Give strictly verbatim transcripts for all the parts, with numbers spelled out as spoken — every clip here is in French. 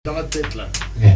Dans la tête là. Yeah.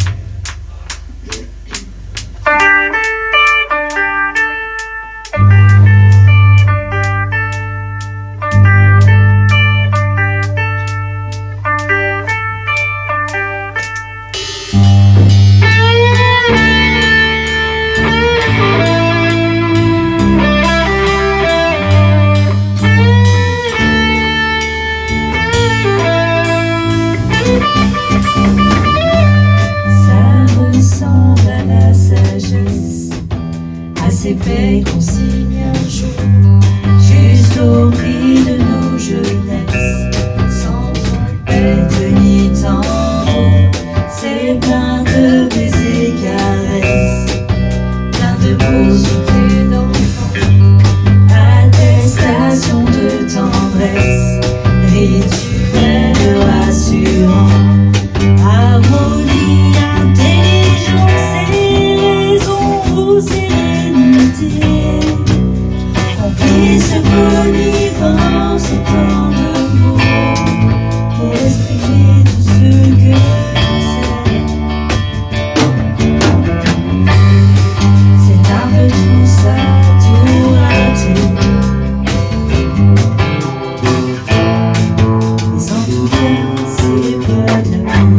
Ces paix qu'on signe un jour, juste au prix de nos jeunesses, sans trompette ni tambour. C'est plein de baisers caresses, plein de beaux soupers d'enfants, attestation de tendresse, rituel rassurant, harmonie, intelligence et raison, vous et remplis ce polyvalence autant de mots pour exprimer tout ce que c'est. C'est un peu tout ça, tour à tour. Mais en tout cas, c'est pas de l'amour.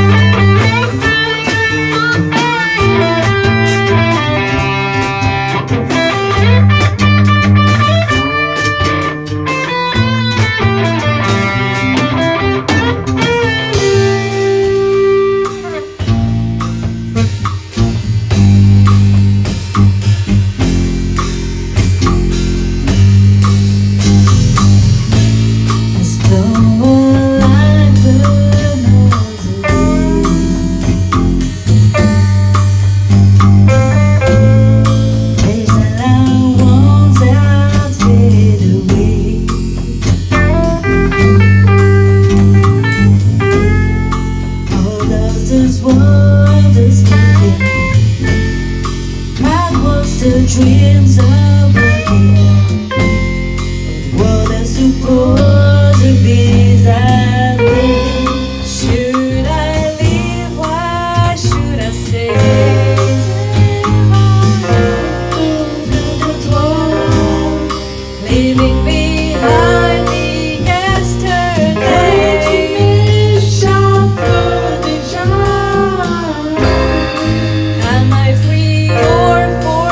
The dreams are working. The world is supposed to be that way. Should I leave? Why should I stay? De toi, leaving behind me yesterday. Tu m'échappes déjà. Am I free or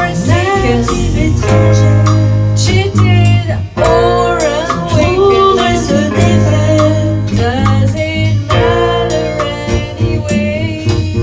cheated or awakened, se défaire. Does it matter anyway?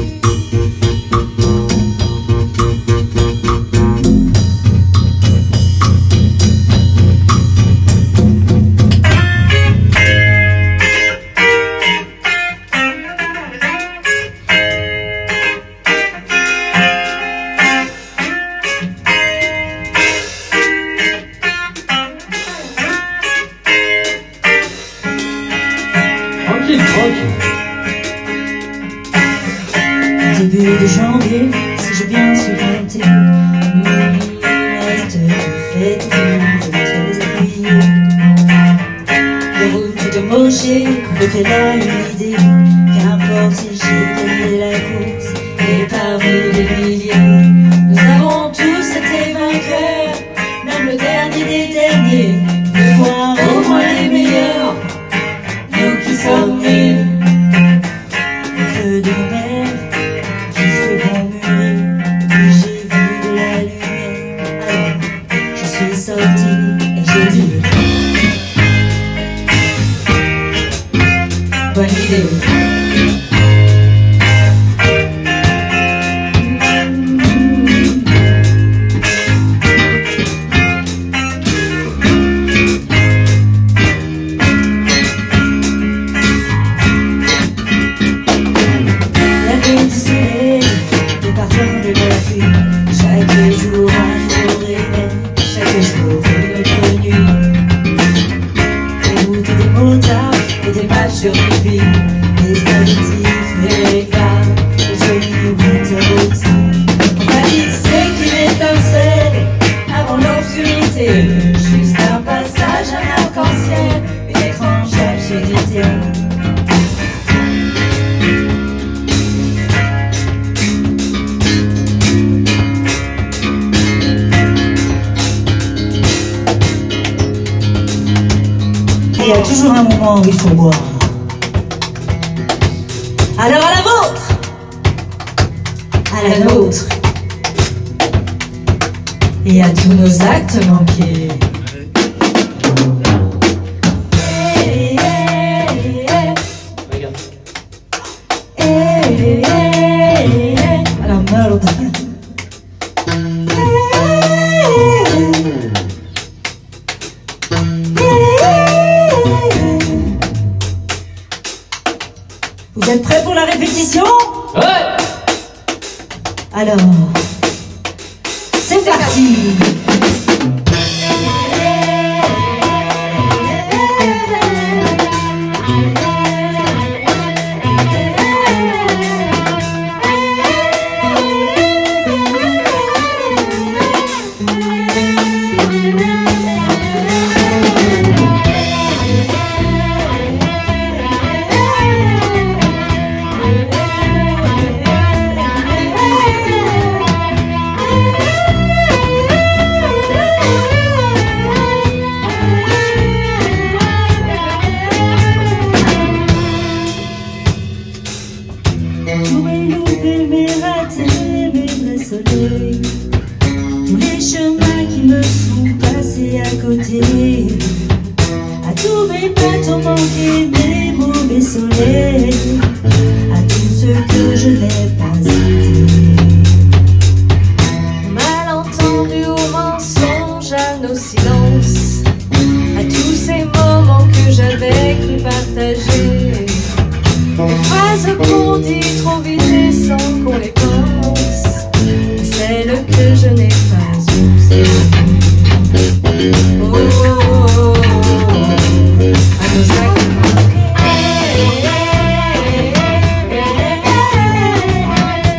Début de janvier, si j'ai bien su compter, il reste fait de tes aiguilles. Les routes de Mocher, lequel a une idée, qu'importe si j'ai gagné la course, et parmi des milliers, nous avons tous été vainqueurs, même le dernier des derniers, de voir au moins les meilleurs, nous qui sommes nés. Le feu de nos mères qui fait bon mûrir, puis j'ai vu de la lumière. Alors je suis sortie et j'ai dit bonne idée. un moment où il faut boire. Alors à la vôtre, à la nôtre, et à tous nos actes manqués. Hey, hey, hey. Regarde. Hey, hey, hey. À la merde. Vous êtes prêts pour la répétition? Ouais. Alors, c'est parti. Tout est loupé, mes ratés, mes vrais soleils. Tous les chemins qui me sont passés à côté. À tous mes bateaux manqués, mes mauvais soleils. À tout ce que je n'ai pas été. Malentendu au mensonge, à nos silences, à tous ces moments que j'avais cru partager. Des phrases qu'on dit trop vite et sans qu'on les pense, celles que je n'ai pas osées. Oh, oh, oh, oh, oh, à nos actes manqués.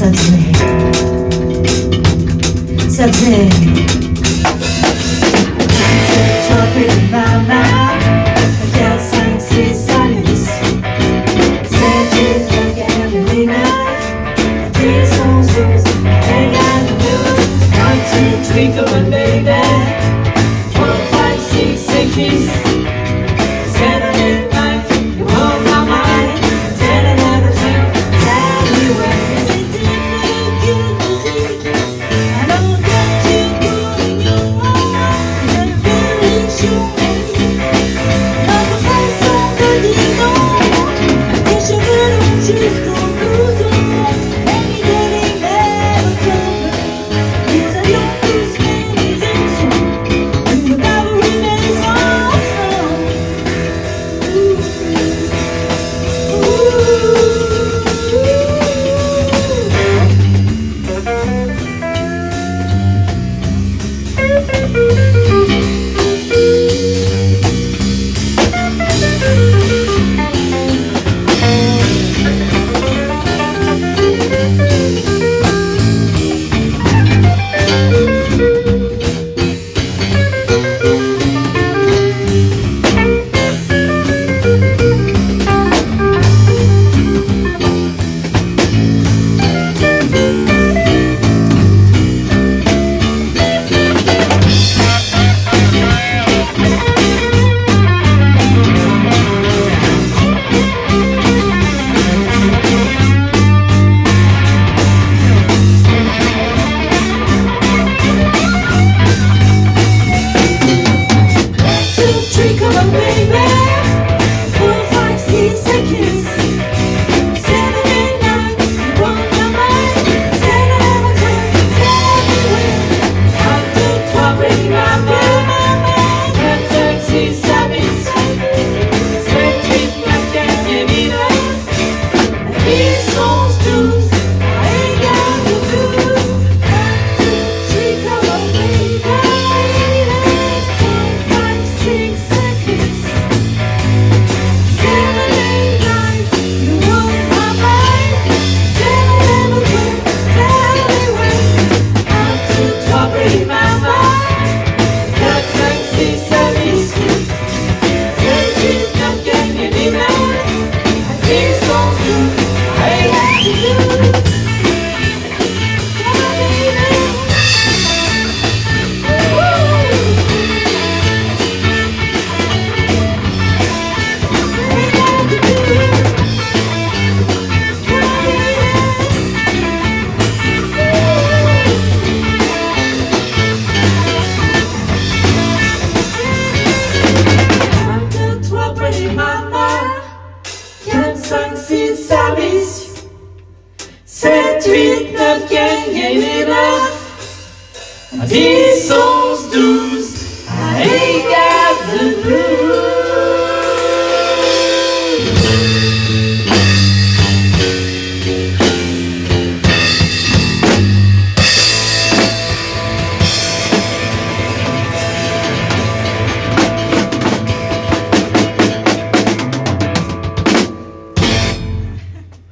ça faisait, ça faisait. Toi, petite maman, quatre, cinq, six, six, sept, huit, neuf, dix, dix, onze, douze, one, two, three, come on baby, four, five, six, seven, seven, eight, nine, you hold my mind, ten, eleven, twelve, tell me when. C'était de good music, I know that you put in your heart, and very sure. Notre façon de dire non, tes cheveux longs jusqu'au blouson, et l'idée des mères tombées. Nous allions tous faire des émotions, nous ne t'avouerions ensemble. Ouh, sept, huit, neuf, dix, onze, douze, I ain't got the blues.